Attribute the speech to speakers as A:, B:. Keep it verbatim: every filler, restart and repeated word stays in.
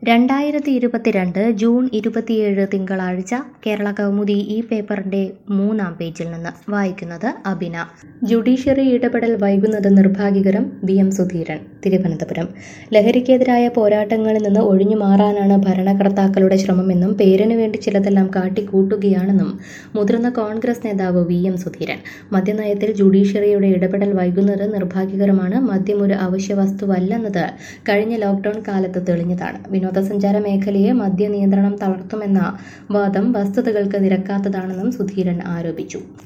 A: രണ്ടായിരത്തി ഇരുപത്തിരണ്ട് ജൂൺ ഇരുപത്തിയേഴ് തിങ്കളാഴ്ച കേരള കൗമുദി ഈ പേപ്പറിന്റെ മൂന്നാം പേജിൽ നിന്ന് വായിക്കുന്നത് അബിന. ജുഡീഷ്യറി ഇടപെടൽ വൈകുന്നത് നിർഭാഗ്യകരം. V M Sudheeran, Thiruvananthapuram. ലഹരിക്കെതിരായ പോരാട്ടങ്ങളിൽ നിന്ന് ഒഴിഞ്ഞു മാറാനാണ് ഭരണകർത്താക്കളുടെ ശ്രമമെന്നും പേരിനു വേണ്ടി ചിലതെല്ലാം കാട്ടിക്കൂട്ടുകയാണെന്നും മുതിർന്ന കോൺഗ്രസ് നേതാവ് വി എം സുധീരൻ. മദ്യനയത്തിൽ ജുഡീഷ്യറിയുടെ ഇടപെടൽ വൈകുന്നത് നിർഭാഗ്യകരമാണ്. മദ്യം ഒരു അവശ്യ വസ്തുവല്ലെന്നത് കഴിഞ്ഞ ലോക്ഡൌൺ കാലത്ത് തെളിഞ്ഞതാണ്. വിനോദസഞ്ചാര മേഖലയെ മദ്യ നിയന്ത്രണം തളർത്തുമെന്ന വാദം വസ്തുതകൾക്ക് നിരക്കാത്തതാണെന്നും സുധീരൻ ആരോപിച്ചു.